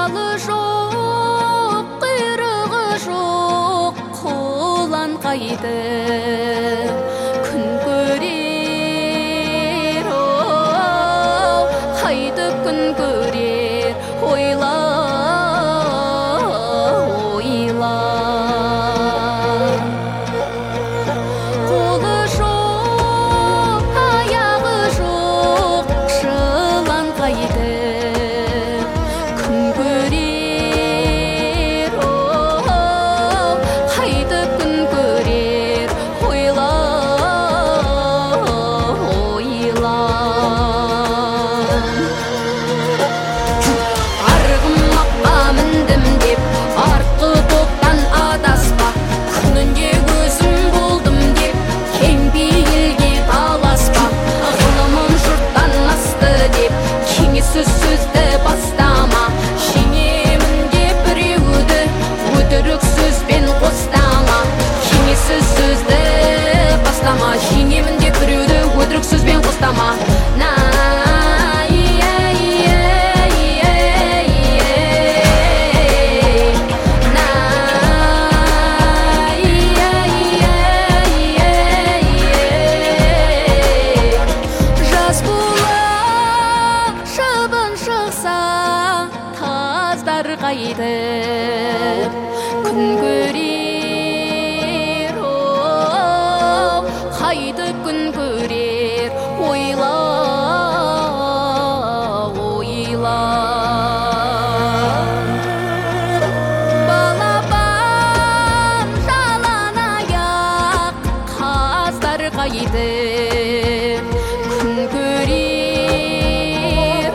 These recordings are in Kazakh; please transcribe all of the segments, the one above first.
балы жоқ, құйрығы жоқ, құлан қайды күн көрер, қайды күн көрер, ойла ойла. Қолы жоқ, аяғы жоқ, жылан қайды күн көрер, қайды күн көрер, ойла ойла. Арғымаққа міндім деп артқы топтан адаспа, күнінде өзім болдым деп кең пейілге таласпа. Ғылымым жұрттан асты деп кеңессіз сөзді бастама, жеңемін деп біреуді өтірік сөзбен қостама. Кеңессіз сөзді бастама, жеңемін деп біреуді өтірік сөзбен қостама. Жаз болып шыбын шықса, таздар қайды күн көрер, қайды күн көрер, ойла ойла. Балапан жалаң аяқ, қаздар қайды күн көрер,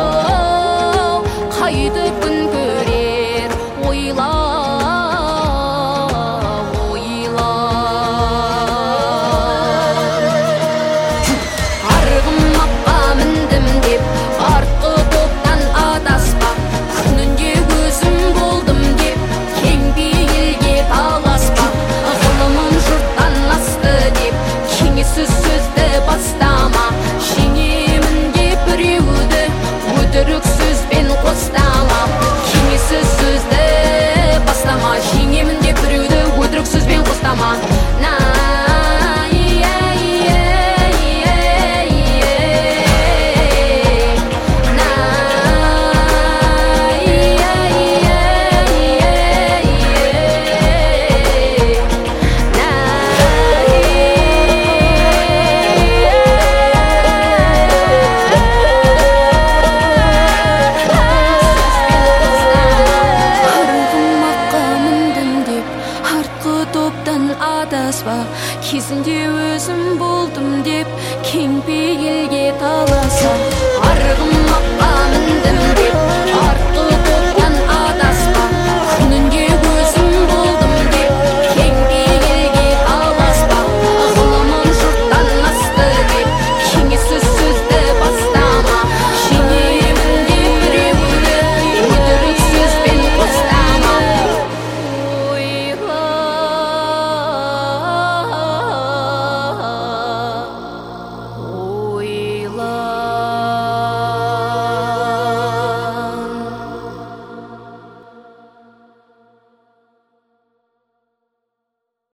қайды күн көрер, ойла ойла. Арғымаққа міндім деп артқы топтан адаспа, күнінде өзім болдым деп кең пейілге таласпа. Ғылымым жұрттан асты деп кеңессіз сөзді бастама, жеңемін деп біреуді өтірік сөзбен қостама. Кеңессіз сөзді бастама, жеңемін деп біреуді өтірік сөзбен қостама. Арғымаққа міндім деп артқы топтан адаспа, кезінде өзім болдым деп кең пейілге таласпа.